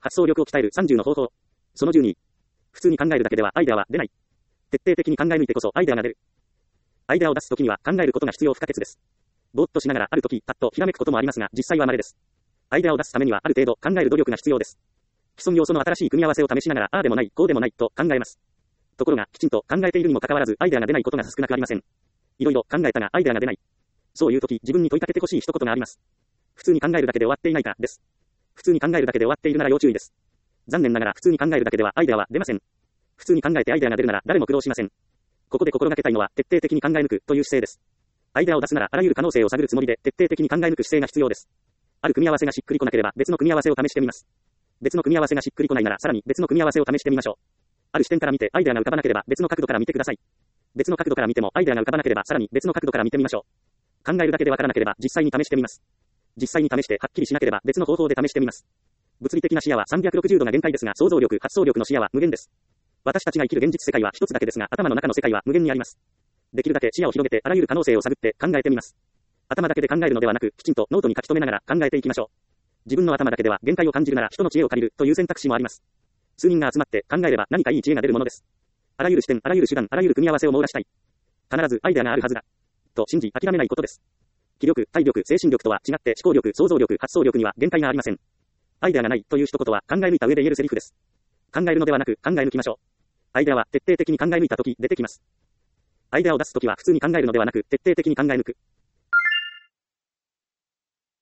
発想力を鍛える30の方法。その12。普通に考えるだけではアイデアは出ない。徹底的に考え抜いてこそアイデアが出る。アイデアを出すときには考えることが必要不可欠です。ぼーっとしながらあるとき、パッとひらめくこともありますが、実際は稀です。アイデアを出すためにはある程度考える努力が必要です。既存要素の新しい組み合わせを試しながら、ああでもない、こうでもない、と考えます。ところが、きちんと考えているにもかかわらず、アイデアが出ないことが少なくありません。いろいろ考えたが、アイデアが出ない。そういうとき、自分に問いかけてほしい一言があります。普通に考えるだけで終わっていないか、です。普通に考えるだけで終わっているなら要注意です。残念ながら、普通に考えるだけではアイデアは出ません。普通に考えてアイデアが出るなら、誰も苦労しません。ここで心がけたいのは、徹底的に考え抜くという姿勢です。アイデアを出すなら、あらゆる可能性を探るつもりで、徹底的に考え抜く姿勢が必要です。ある組み合わせがしっくりこなければ、別の組み合わせを試してみます。別の組み合わせがしっくりこないなら、さらに別の組み合わせを試してみましょう。ある視点から見てアイデアが浮かばなければ、別の角度から見てください。別の角度から見てもアイデアが浮かばなければ、さらに別の角度から見てみましょう。考えるだけでわからなければ、実際に試してみます。実際に試してはっきりしなければ、別の方法で試してみます。物理的な視野は360度が限界ですが、想像力、発想力の視野は無限です。私たちが生きる現実世界は一つだけですが、頭の中の世界は無限にあります。できるだけ視野を広げて、あらゆる可能性を探って考えてみます。頭だけで考えるのではなく、きちんとノートに書き留めながら考えていきましょう。自分の頭だけでは限界を感じるなら、人の知恵を借りるという選択肢もあります。数人が集まって考えれば何かいい知恵が出るものです。あらゆる視点、あらゆる手段、あらゆる組み合わせを網羅したい。必ずアイデアがあるはずだ。と信じ諦めないことです。気力、体力、精神力とは違って思考力、想像力、発想力には限界がありません。アイデアがないという一言は考え抜いた上で言えるセリフです。考えるのではなく考え抜きましょう。アイデアは徹底的に考え抜いたとき出てきます。アイデアを出すときは普通に考えるのではなく徹底的に考え抜く。